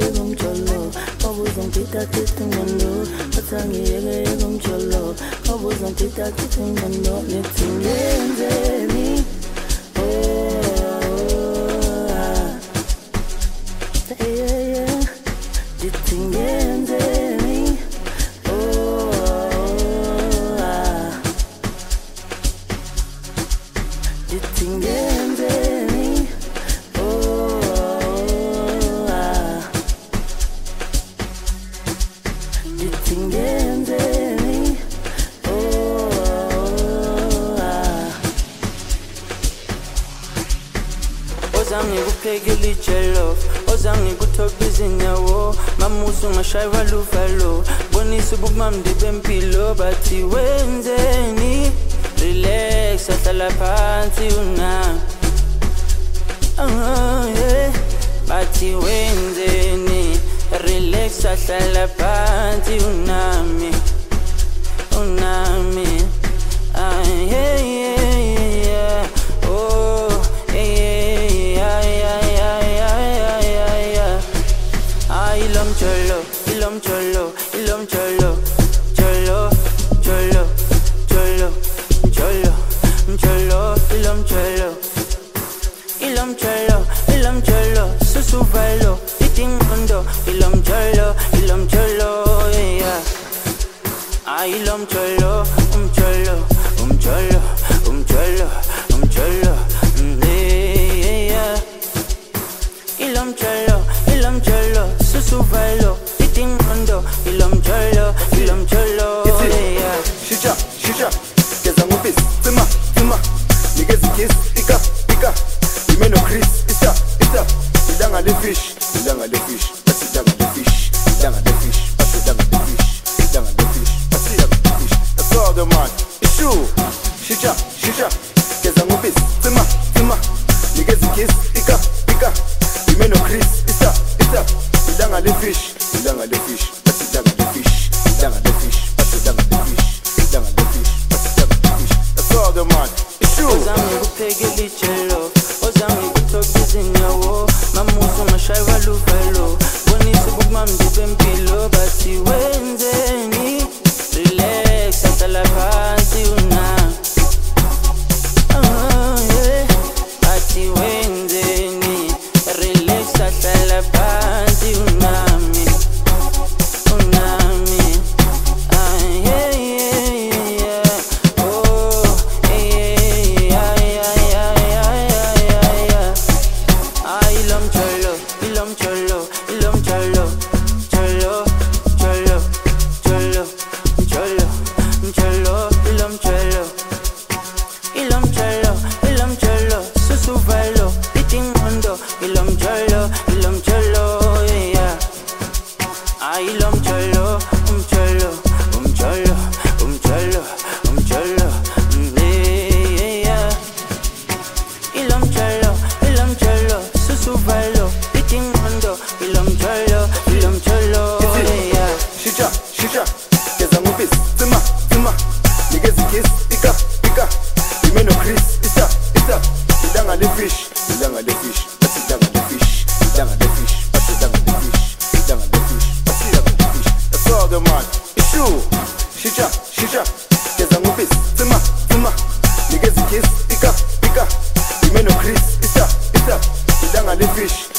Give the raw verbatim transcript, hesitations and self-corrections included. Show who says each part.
Speaker 1: yegomjolo obuzongithatha kithi ngqondo bathi angiyeke yegomjolo obuzongithatha kithi ngqondo nithi ngenzeni
Speaker 2: Ozangi kuphekela ijelo, ozangi kuthobiza inyawo, mamusu ngashaywa luvalo, bonisa ubumamdi bempilo, bathi wenzeni, relax, ahlala phansi una. Oh yeah, bathi wenzeni, relax, ahlala phansi unami, unami. Ah yeah yeah yeah, oh. Ilom cholo, ilom cholo, ilom cholo, cholo, cholo, cholo, cholo, cholo, ilom cholo, ilom cholo, ilom cholo, susu valo, eating kondo, ilom cholo, ilom cholo, yeah. Ah, ilom cholo, um cholo, um cholo, um cholo, um cholo, yeah. Ilom cholo, ilom cholo. Suvalo, eating kondo, ilom cholo, ilom cholo, yeah.
Speaker 3: Shisha, shisha, geza ngupis, tima, tima, nigezi kiss, ika, ika, imeno Chris, isa, isa, idanga le fish, idanga le fish, basi idanga le fish, idanga le fish, basi idanga le fish, idanga le fish, basi idanga le fish. That's all the man. Issue, shisha, shisha, geza ngupis, tima, tima, nigezi kiss, ika, ika, imeno Chris, isa, isa. Idanga le fish, idanga le fish, basi idanga le fish, idanga le fish, basi idanga le fish, idanga le fish, basi idanga le fish. That's all the man. Issue.
Speaker 2: Ozangi kuphekela ijelo, ozangi kuthobiza inyawo, mamusu ngashaywa luvalo, bonisa ubumamdi bempilo, bathi wenzeni, relax, ahlala phansi una. Oh yeah, bathi wenzeni, relax, ahlala phansi unami, unami. Ah yeah yeah yeah, oh yeah yeah yeah yeah yeah yeah. Ah ilom cholo, ilom cholo, ilom cholo, cholo, cholo, cholo, cholo, cholo, ilom cholo, ilom cholo, ilom cholo, susu valo, eating kondo, ilom cholo, ilom cholo, yeah. Ah ilom cholo, um cholo, um cholo, um cholo, um cholo, yeah yeah. Ilom cholo, ilom cholo, susu valo, eating kondo, ilom cholo, ilom cholo, yeah.
Speaker 3: Shisha, shisha, geza ngupis, tima, tima, nigezi kiss, ika, ika, imeno Chris, isa, isa, idanga le fish, idanga le fish, basi idanga le fish, idanga le fish, basi idanga le fish, idanga le fish, basi idanga le fish. That's all the man. Issue, shisha, shisha, geza ngupis, tima, tima, nigezi kiss, ika, ika, imeno Chris, isa, isa, idanga le fish.